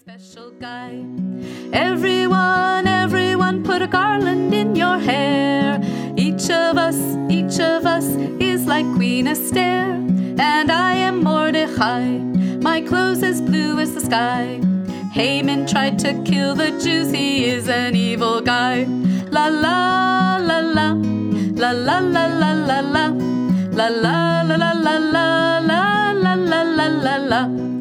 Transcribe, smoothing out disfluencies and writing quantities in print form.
special guy. Everyone, put a garland in your hair. Each of us is like Queen Esther, and I am Mordechai. My clothes as blue as the sky. Haman tried to kill the Jews, he is an evil guy. La la la la, la la la la la la, la la la la la la la la la la la.